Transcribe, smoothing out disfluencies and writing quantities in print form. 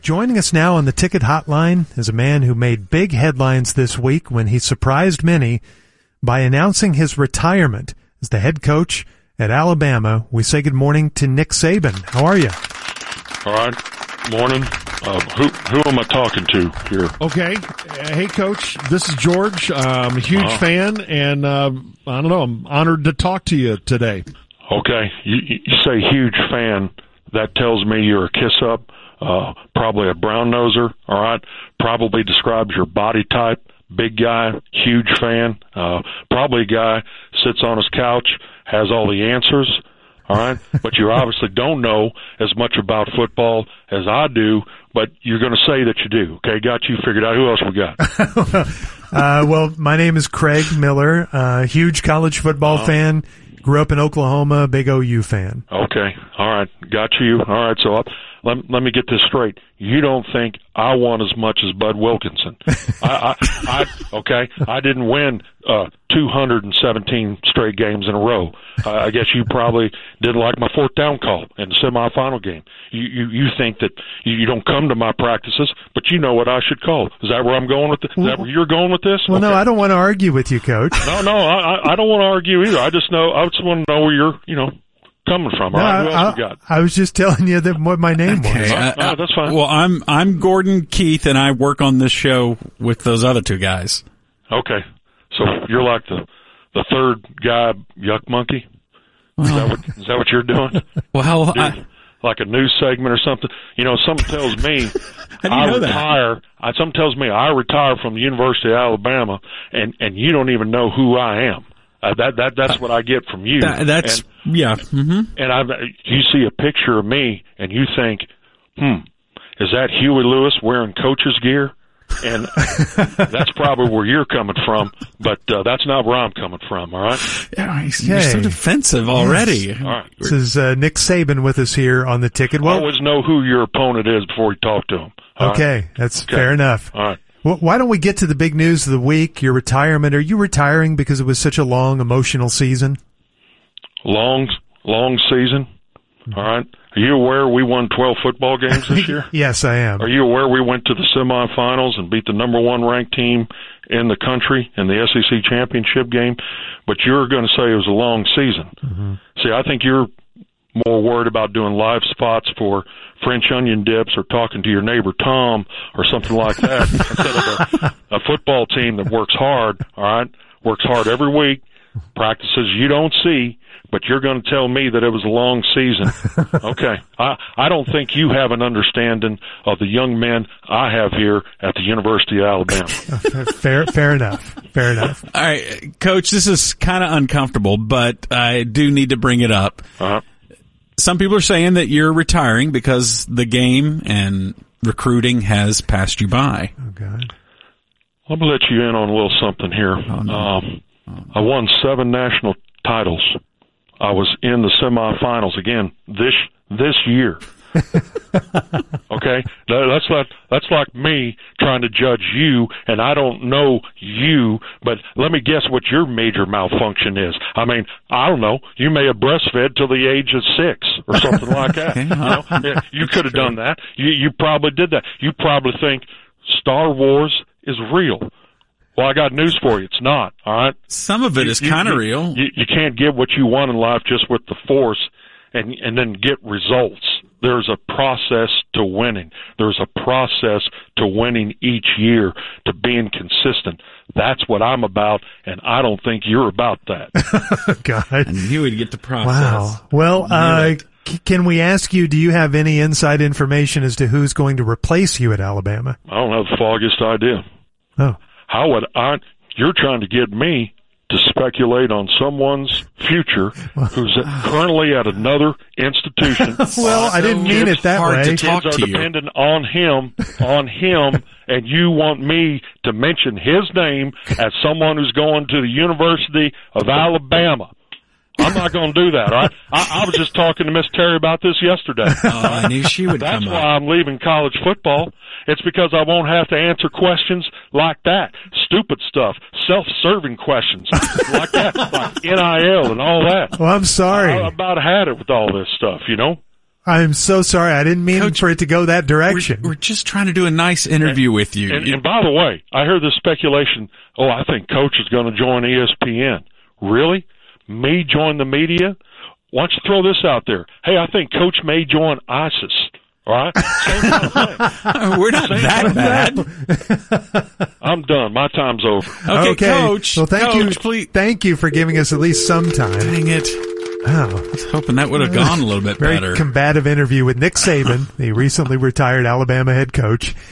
Joining us now on the ticket hotline is a man who made big headlines this week when he surprised many by announcing his retirement as the head coach at Alabama. We say good morning to Nick Saban. How are you? All right. Morning. Who am I talking to here? Okay. Hey, Coach. This is George. I'm a huge fan, and I don't know. I'm honored to talk to you today. Okay. You say huge fan. That tells me you're a kiss-up. Probably a brown-noser, all right? Probably describes your body type. Big guy, huge fan. Probably a guy sits on his couch, has all the answers, all right? But you obviously don't know as much about football as I do, but you're going to say that you do, okay? Got you figured out. Who else we got? Well, my name is Craig Miller, huge college football fan. Grew up in Oklahoma, big OU fan. Okay, all right, got you. All right, so let me get this straight. You don't think I won as much as Bud Wilkinson? Okay, I didn't win 217 straight games in a row. I guess you probably didn't like my fourth down call in the semifinal game. You think that you don't come to my practices, but you know what I should call. Is that where I'm going with this? Is that where you're going with this? Well, okay. No, I don't want to argue with you, Coach. No, I don't want to argue either. I just want to know where you're, coming from. All right, who else we got? I was just telling you what my name was. No, that's fine. Well, I'm Gordon Keith, and I work on this show with those other two guys. Okay, so you're like the third guy, Yuck Monkey. Is that what you're doing? Well, like a news segment or something. Something tells me Something tells me I retire from the University of Alabama, and you don't even know who I am. That's what I get from you. Yeah. Mm-hmm. And you see a picture of me, and you think, is that Huey Lewis wearing coach's gear? And that's probably where you're coming from, but that's not where I'm coming from, all right? Yeah, you're so defensive already. Yes. All right. This is Nick Saban with us here on the ticket. Well, always know who your opponent is before you talk to him. Okay, that's fair enough. All right. Well, why don't we get to the big news of the week, your retirement. Are you retiring because it was such a long, emotional season? Long season, all right? Are you aware we won 12 football games this year? Yes, I am. Are you aware we went to the semifinals and beat the number one ranked team in the country in the SEC championship game? But you're going to say it was a long season. Mm-hmm. See, I think you're more worried about doing live spots for French onion dips or talking to your neighbor Tom or something like that instead of a football team that works hard, all right? Works hard every week, practices you don't see, but you're going to tell me that it was a long season. Okay. I don't think you have an understanding of the young men I have here at the University of Alabama. Fair enough. Fair enough. All right, Coach, this is kind of uncomfortable, but I do need to bring it up. Uh-huh. Some people are saying that you're retiring because the game and recruiting has passed you by. Oh, God. Let me let you in on a little something here. Oh, no. I won 7 national titles. I was in the semifinals again this year. Okay, that's like me trying to judge you, and I don't know you, but let me guess what your major malfunction is. I mean, I don't know. You may have breastfed till the age of 6 or something like that. You could have done that. You probably did that. You probably think Star Wars is real. Well, I got news for you. It's not, all right? Some of it is kind of real. You can't get what you want in life just with the force and then get results. There's a process to winning. There's a process to winning each year, to being consistent. That's what I'm about, and I don't think you're about that. God. And you would get the process. Wow. Well, can we ask you, do you have any inside information as to who's going to replace you at Alabama? I don't have the foggiest idea. Oh. How would you're trying to get me to speculate on someone's future who's currently at another institution. Well, I didn't mean it that way. Kids are dependent on him, and you want me to mention his name as someone who's going to the University of Alabama. I'm not going to do that, all right? I was just talking to Miss Terry about this yesterday. I knew she would That's come why up. I'm leaving college football. It's because I won't have to answer questions like that. Stupid stuff. Self-serving questions like that, like NIL and all that. Well, I'm sorry. I about had it with all this stuff, you know? I'm so sorry. I didn't mean Coach, for it to go that direction. We're just trying to do a nice interview with you. And by the way, I heard this speculation, I think Coach is going to join ESPN. Really? Me join the media? Why don't you throw this out there? Hey, I think Coach may join ISIS. All right? Same kind of thing. We're not that bad. I'm done. My time's over. Okay, Coach. Well, thank Coach, you. Please. Thank you for giving us at least some time. Dang it. Oh, I was hoping that would have gone a little bit very better. combative interview with Nick Saban, the recently retired Alabama head coach.